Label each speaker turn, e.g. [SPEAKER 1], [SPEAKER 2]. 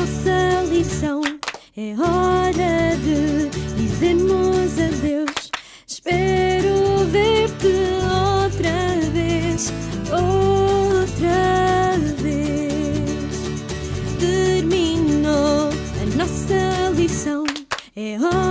[SPEAKER 1] nossa lição. É hora de dizermos adeus. Espero ver-te outra vez, outra vez. Terminou a nossa lição. É hora